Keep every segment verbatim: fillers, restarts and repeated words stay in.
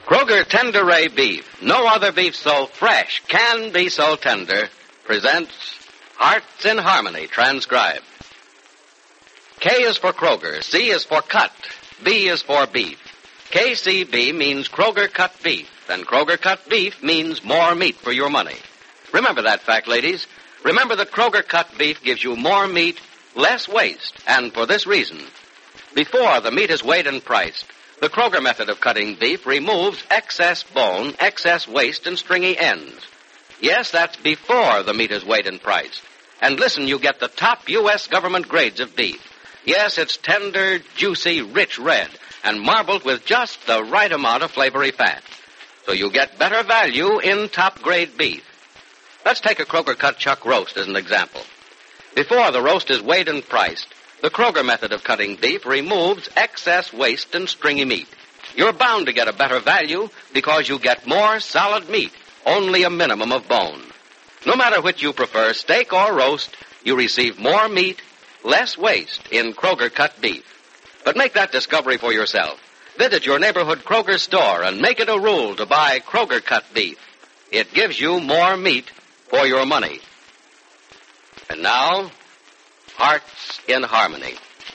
Kroger Tender Ray Beef, no other beef so fresh can be so tender, presents Hearts in Harmony, transcribed. K is for Kroger, C is for cut, B is for beef. K C B means Kroger cut beef, and Kroger cut beef means more meat for your money. Remember that fact, ladies. Remember that Kroger cut beef gives you more meat, less waste, and for this reason. Before the meat is weighed and priced, the Kroger method of cutting beef removes excess bone, excess waste, and stringy ends. Yes, that's before the meat is weighed and priced. And listen, you get the top U S government grades of beef. Yes, it's tender, juicy, rich red, and marbled with just the right amount of flavory fat. So you get better value in top-grade beef. Let's take a Kroger cut chuck roast as an example. Before the roast is weighed and priced, the Kroger method of cutting beef removes excess waste and stringy meat. You're bound to get a better value because you get more solid meat, only a minimum of bone. No matter which you prefer, steak or roast, you receive more meat, less waste in Kroger cut beef. But make that discovery for yourself. Visit your neighborhood Kroger store and make it a rule to buy Kroger cut beef. It gives you more meat for your money. And now, Hearts in Harmony.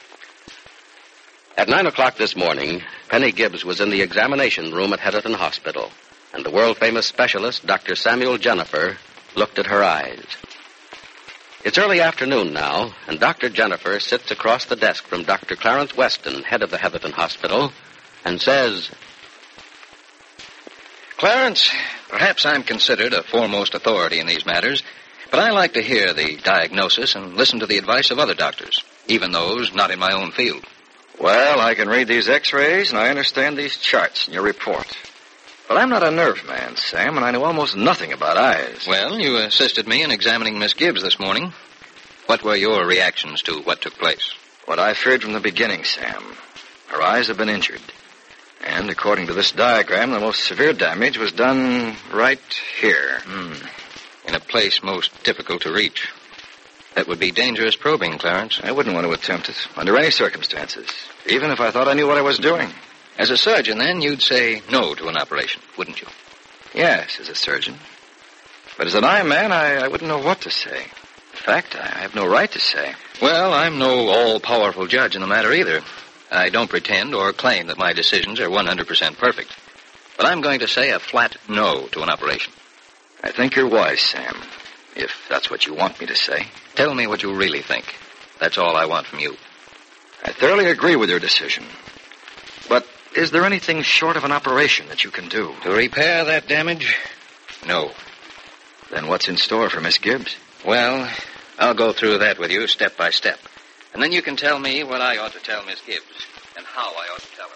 At nine o'clock this morning, Penny Gibbs was in the examination room at Heatherton Hospital, and the world-famous specialist, Doctor Samuel Jennifer, looked at her eyes. It's early afternoon now, and Doctor Jennifer sits across the desk from Doctor Clarence Weston, head of the Heatherton Hospital, and says, Clarence, perhaps I'm considered a foremost authority in these matters, but I like to hear the diagnosis and listen to the advice of other doctors, even those not in my own field. Well, I can read these x-rays, and I understand these charts in your report. But I'm not a nerve man, Sam, and I know almost nothing about eyes. Well, you assisted me in examining Miss Gibbs this morning. What were your reactions to what took place? What I feared from the beginning, Sam. Her eyes have been injured. And according to this diagram, the most severe damage was done right here. Hmm. In a place most difficult to reach. That would be dangerous probing, Clarence. I wouldn't want to attempt it under any circumstances, even if I thought I knew what I was doing. As a surgeon, then, you'd say no to an operation, wouldn't you? Yes, as a surgeon. But as an eye man, I, I wouldn't know what to say. In fact, I have no right to say. Well, I'm no all-powerful judge in the matter either. I don't pretend or claim that my decisions are one hundred percent perfect. But I'm going to say a flat no to an operation. I think you're wise, Sam, if that's what you want me to say. Tell me what you really think. That's all I want from you. I thoroughly agree with your decision. But is there anything short of an operation that you can do? To repair that damage? No. Then what's in store for Miss Gibbs? Well, I'll go through that with you step by step. And then you can tell me what I ought to tell Miss Gibbs and how I ought to tell her.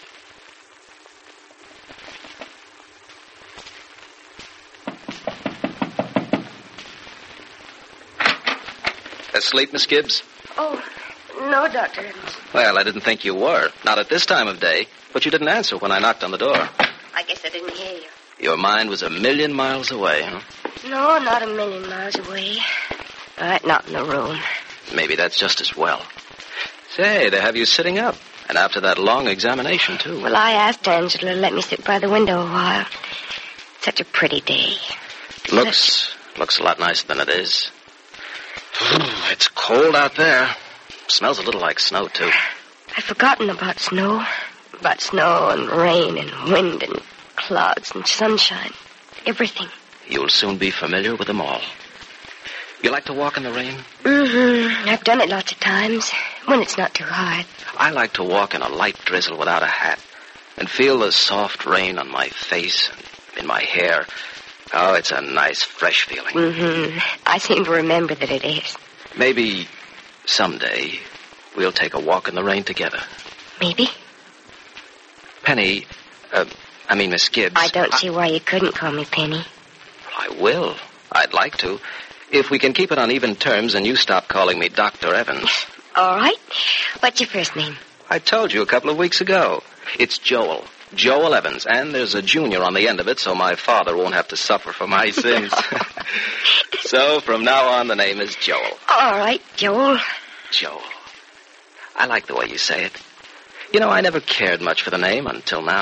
Asleep, Miss Gibbs? Oh, no, Doctor Evans. Well, I didn't think you were. Not at this time of day. But you didn't answer when I knocked on the door. I guess I didn't hear you. Your mind was a million miles away, huh? No, not a million miles away. But not in the room. Maybe that's just as well. Say, they have you sitting up. And after that long examination, too. Well, I asked Angela to let me sit by the window a while. Such a pretty day. Looks, looks a lot nicer than it is. It's cold out there. Smells a little like snow, too. I'd forgotten about snow. About snow and rain and wind and clouds and sunshine. Everything. You'll soon be familiar with them all. You like to walk in the rain? Mm-hmm. I've done it lots of times, when it's not too hard. I like to walk in a light drizzle without a hat and feel the soft rain on my face and in my hair. Oh, it's a nice, fresh feeling. Mm-hmm. I seem to remember that it is. Maybe someday we'll take a walk in the rain together. Maybe. Penny, uh, I mean Miss Gibbs. I don't I... see why you couldn't call me Penny. I will. I'd like to. If we can keep it on even terms and you stop calling me Doctor Evans. All right. What's your first name? I told you a couple of weeks ago. It's Joel. Joel Evans. And there's a junior on the end of it, so my father won't have to suffer for my sins. So from now on, the name is Joel. All right, Joel. Joel. I like the way you say it. You know, I never cared much for the name until now.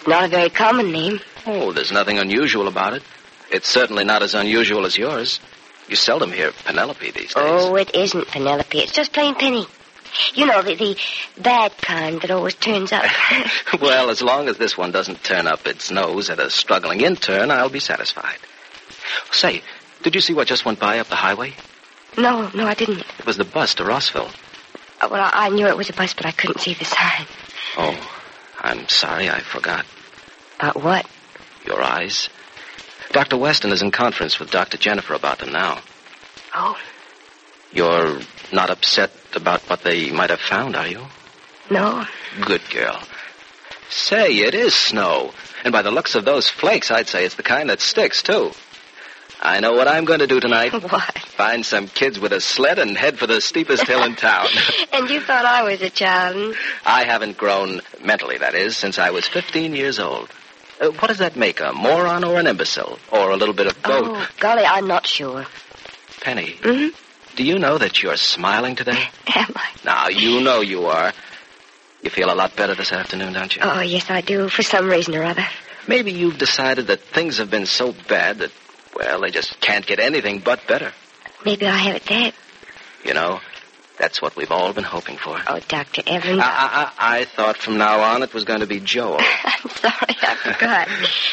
It's not a very common name. Oh, there's nothing unusual about it. It's certainly not as unusual as yours. You seldom hear Penelope these days. Oh, it isn't Penelope. It's just plain Penny. You know, the, the bad kind that always turns up. Well, as long as this one doesn't turn up its nose at a struggling intern, I'll be satisfied. Say, did you see what just went by up the highway? No, no, I didn't. It was the bus to Rossville. Oh, well, I, I knew it was a bus, but I couldn't see the sign. Oh, I'm sorry, I forgot. About what? Your eyes. Doctor Weston is in conference with Doctor Jennifer about them now. Oh, You're not upset about what they might have found, are you? no. Good girl. Say, it is snow. And by the looks of those flakes, I'd say it's the kind that sticks, too. I know what I'm going to do tonight. What? Find some kids with a sled and head for the steepest hill in town. And you thought I was a child. I haven't grown, mentally that is, since I was fifteen years old. Uh, what does that make, a moron or an imbecile? Or a little bit of both? Oh, golly, I'm not sure. Penny, Mm-hmm. do you know that you're smiling today? Am I? Now, you know you are. You feel a lot better this afternoon, don't you? Oh, yes, I do, for some reason or other. Maybe you've decided that things have been so bad that, well, they just can't get anything but better. Maybe I have it that. You know, that's what we've all been hoping for. Oh, Doctor Evans. I, I, I I thought from now on it was going to be Joel. I'm sorry, I forgot.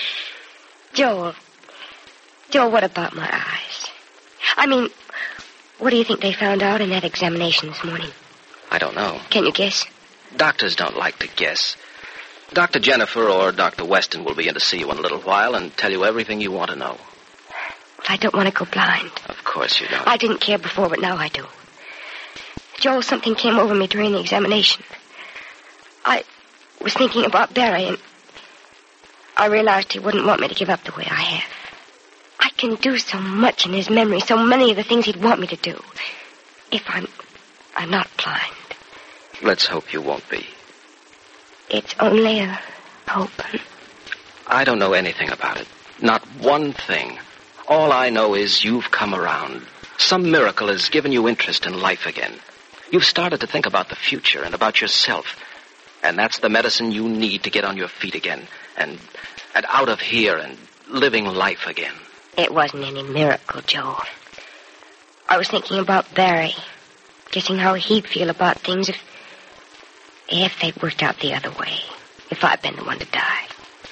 Joel. Joel, what about my eyes? I mean, what do you think they found out in that examination this morning? I don't know. Can you guess? Doctors don't like to guess. Doctor Jennifer or Doctor Weston will be in to see you in a little while and tell you everything you want to know. But I don't want to go blind. Of course you don't. I didn't care before, but now I do. Joel, something came over me during the examination. I was thinking about Barry, and I realized he wouldn't want me to give up the way I have. I can do so much in his memory, so many of the things he'd want me to do. If I'm... I'm not blind. Let's hope you won't be. It's only a hope. I don't know anything about it. Not one thing. All I know is you've come around. Some miracle has given you interest in life again. You've started to think about the future and about yourself. And that's the medicine you need to get on your feet again. And, and out of here and living life again. It wasn't any miracle, Joel. I was thinking about Barry. Guessing how he'd feel about things if... if they'd worked out the other way. If I'd been the one to die.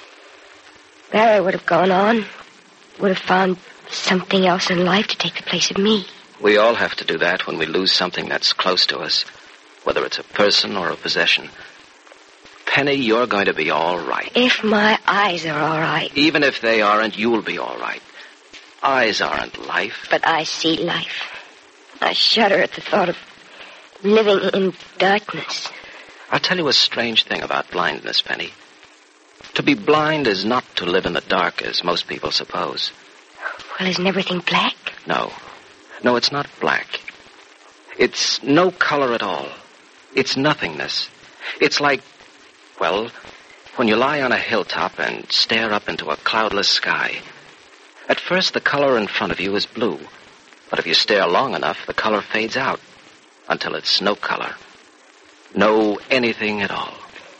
Barry would have gone on. Would have found something else in life to take the place of me. We all have to do that when we lose something that's close to us. Whether it's a person or a possession. Penny, you're going to be all right. If my eyes are all right. Even if they aren't, you'll be all right. Eyes aren't life. But I see life. I shudder at the thought of living in darkness. I'll tell you a strange thing about blindness, Penny. To be blind is not to live in the dark, as most people suppose. Well, isn't everything black? No. No, it's not black. It's no color at all. It's nothingness. It's like, well, when you lie on a hilltop and stare up into a cloudless sky. At first, the color in front of you is blue. But if you stare long enough, the color fades out until it's no color. No anything at all.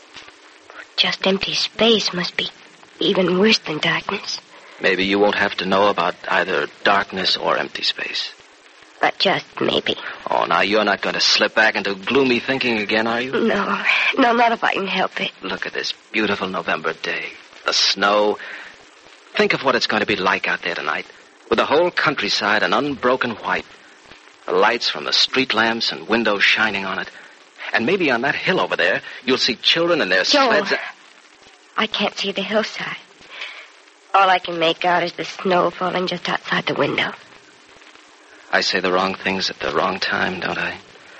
Just empty space must be even worse than darkness. Maybe you won't have to know about either darkness or empty space. But just maybe. Oh, now you're not going to slip back into gloomy thinking again, are you? No. No, not if I can help it. Look at this beautiful November day. The snow. Think of what it's going to be like out there tonight. With the whole countryside an unbroken white. The lights from the street lamps and windows shining on it. And maybe on that hill over there, you'll see children and their Joel, sleds. I can't see the hillside. All I can make out is the snow falling just outside the window. I say the wrong things at the wrong time, don't I?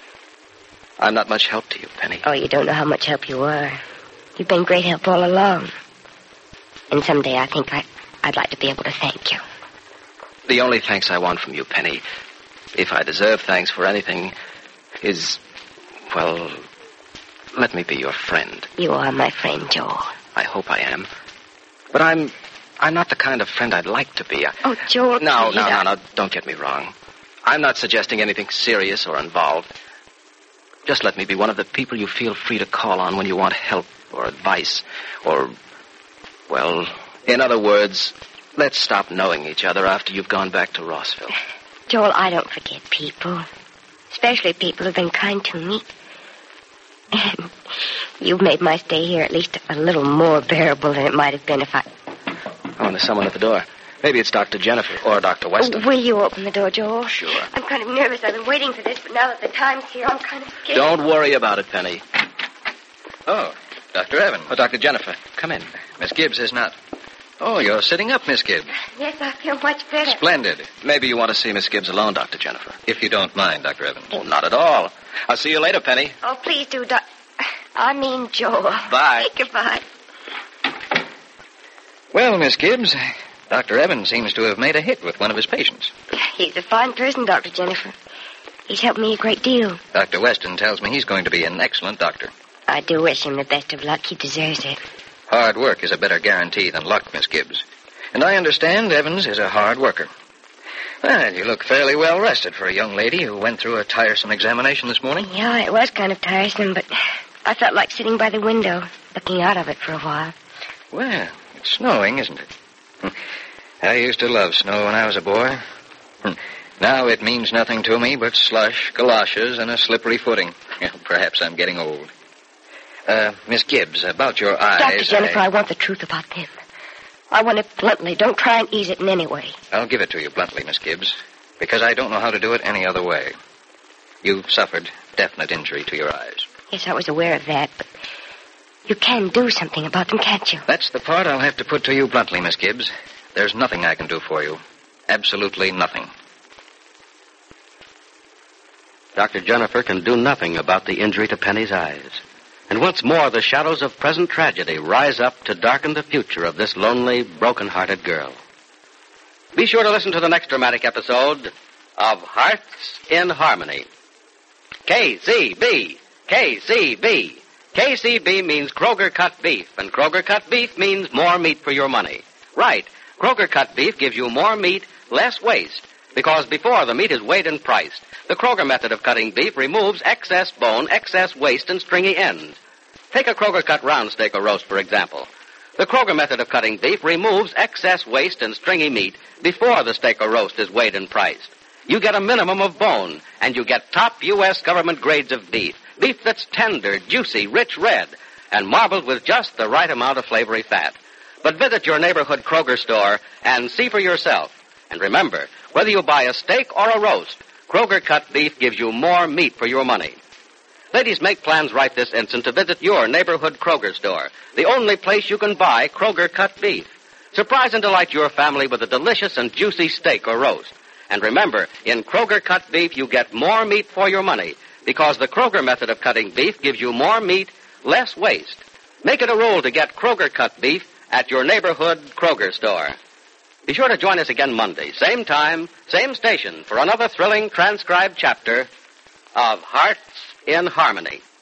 I'm not much help to you, Penny. Oh, you don't know how much help you are. You've been great help all along. And someday I think I, I'd like to be able to thank you. The only thanks I want from you, Penny, if I deserve thanks for anything, is, well, let me be your friend. You are my friend, Joel. I hope I am. But I'm I'm not the kind of friend I'd like to be. I... Oh, Joel, No, please, no, no, I... no, don't get me wrong. I'm not suggesting anything serious or involved. Just let me be one of the people you feel free to call on when you want help or advice or Well, in other words, let's stop knowing each other after you've gone back to Rossville. Joel, I don't forget people. Especially people who've been kind to me. And you've made my stay here at least a little more bearable than it might have been if I... Oh, and there's someone at the door. Maybe it's Doctor Jennifer or Doctor Weston. Will you open the door, Joel? Sure. I'm kind of nervous. I've been waiting for this, but now that the time's here, I'm kind of scared. Don't worry about it, Penny. Oh, Doctor Evans. Oh, Doctor Jennifer, come in. Miss Gibbs is not. Oh, you're sitting up, Miss Gibbs. Yes, I feel much better. Splendid. Maybe you want to see Miss Gibbs alone, Doctor Jennifer. If you don't mind, Doctor Evans. Oh, not at all. I'll see you later, Penny. Oh, please do, Doc... I mean, Joel. Bye. Goodbye. Well, Miss Gibbs, Doctor Evans seems to have made a hit with one of his patients. He's a fine person, Doctor Jennifer. He's helped me a great deal. Doctor Weston tells me he's going to be an excellent doctor. I do wish him the best of luck. He deserves it. Hard work is a better guarantee than luck, Miss Gibbs. And I understand Evans is a hard worker. Well, you look fairly well rested for a young lady who went through a tiresome examination this morning. Yeah, it was kind of tiresome, but I felt like sitting by the window, looking out of it for a while. Well, it's snowing, isn't it? I used to love snow when I was a boy. Now it means nothing to me but slush, galoshes, and a slippery footing. Perhaps I'm getting old. Uh, Miss Gibbs, about your eyes... Doctor Jennifer, I... I want the truth about them. I want it bluntly. Don't try and ease it in any way. I'll give it to you bluntly, Miss Gibbs, because I don't know how to do it any other way. You've suffered definite injury to your eyes. Yes, I was aware of that, but you can do something about them, can't you? That's the part I'll have to put to you bluntly, Miss Gibbs. There's nothing I can do for you. Absolutely nothing. Doctor Jennifer can do nothing about the injury to Penny's eyes. And once more, the shadows of present tragedy rise up to darken the future of this lonely, broken-hearted girl. Be sure to listen to the next dramatic episode of Hearts in Harmony. K C B, K C B. K C B means Kroger cut beef, and Kroger cut beef means more meat for your money. Right, Kroger cut beef gives you more meat, less waste, because before the meat is weighed and priced, the Kroger method of cutting beef removes excess bone, excess waste, and stringy ends. Take a Kroger cut round steak or roast, for example. The Kroger method of cutting beef removes excess waste and stringy meat before the steak or roast is weighed and priced. You get a minimum of bone, and you get top U S government grades of beef. Beef that's tender, juicy, rich red, and marbled with just the right amount of flavory fat. But visit your neighborhood Kroger store and see for yourself. And remember, whether you buy a steak or a roast, Kroger cut beef gives you more meat for your money. Ladies, make plans right this instant to visit your neighborhood Kroger store, the only place you can buy Kroger cut beef. Surprise and delight your family with a delicious and juicy steak or roast. And remember, in Kroger cut beef, you get more meat for your money, because the Kroger method of cutting beef gives you more meat, less waste. Make it a rule to get Kroger cut beef at your neighborhood Kroger store. Be sure to join us again Monday, same time, same station, for another thrilling transcribed chapter of Hearts in Harmony.